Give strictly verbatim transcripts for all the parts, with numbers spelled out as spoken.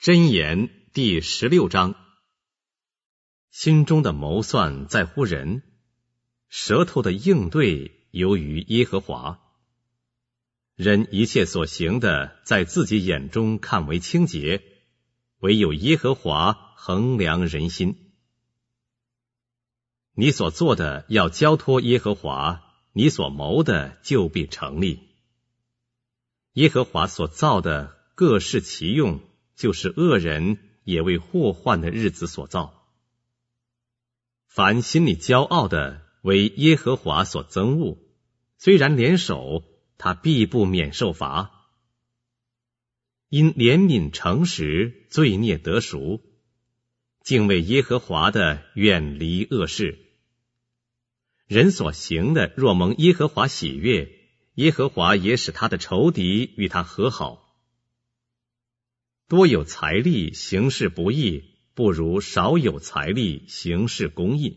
箴言第十六章。心中的谋算在乎人，舌头的应对由于耶和华。人一切所行的，在自己眼中看为清洁，唯有耶和华衡量人心。你所做的要交托耶和华，你所谋的就必成立。耶和华所造的各适其用，就是恶人也为祸患的日子所造。凡心里骄傲的，为耶和华所憎恶，虽然联手，他必不免受罚。因怜悯诚实，罪孽得赎，敬畏耶和华的远离恶事。人所行的若蒙耶和华喜悦，耶和华也使他的仇敌与他和好。多有财力行事不义，不如少有财力行事公义。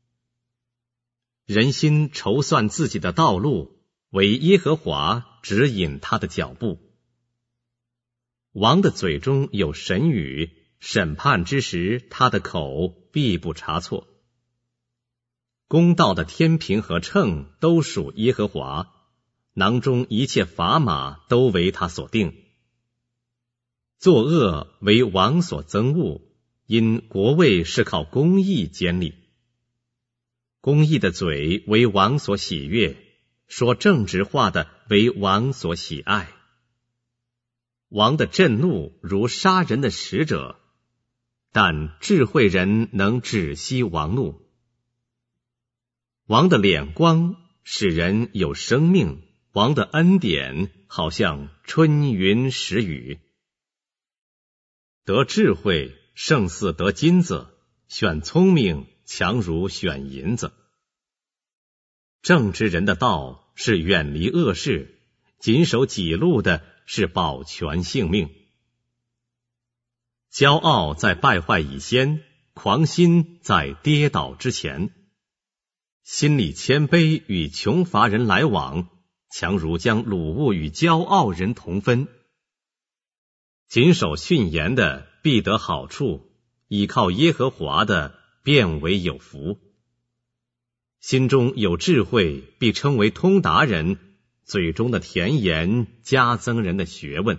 人心筹算自己的道路，唯耶和华指引他的脚步。王的嘴中有神语，审判之时，他的口必不差错。公道的天平和秤都属耶和华，囊中一切砝码都为他所定。作恶为王所憎恶，因国位是靠公义建立。公义的嘴为王所喜悦，说正直话的为王所喜爱。王的震怒如杀人的使者，但智慧人能止息王怒。王的脸光使人有生命，王的恩典好像春云时雨。得智慧胜似得金子，选聪明强如选银子。正直人的道是远离恶事，谨守己路的是保全性命。骄傲在败坏以先，狂心在跌倒之前。心里谦卑与穷乏人来往，强如将掳物与骄傲人同分。谨守训言的必得好处，倚靠耶和华的便为有福。心中有智慧，必称为通达人，嘴中的甜言加增人的学问。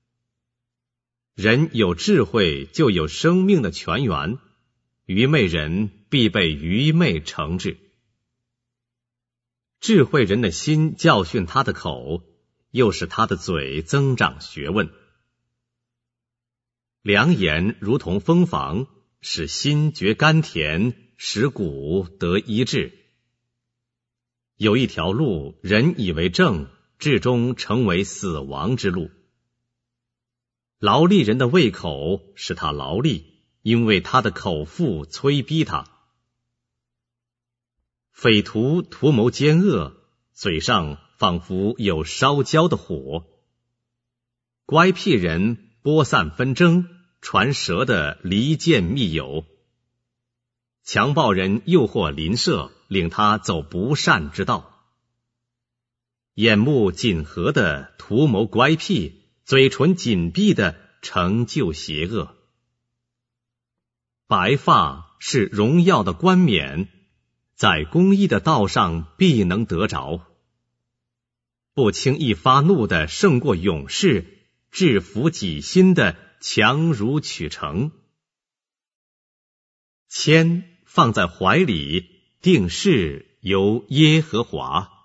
人有智慧，就有生命的泉源，愚昧人必被愚昧惩治。智慧人的心教训他的口，又使他的嘴增长学问。良言如同蜂房，使心觉甘甜，使骨得医治。有一条路，人以为正，至终成为死亡之路。劳力人的胃口使他劳力，因为他的口腹催逼他。匪徒图谋奸恶，嘴上仿佛有烧焦的火。乖僻人播散纷争，传舌的离间密友。强暴人诱惑邻舍，领他走不善之道。眼目紧合的图谋乖僻，嘴唇紧闭的成就邪恶。白发是荣耀的冠冕，在公义的道上必能得着。不轻易发怒的胜过勇士，制服己心的强如取成。铅放在怀里，定事由耶和华。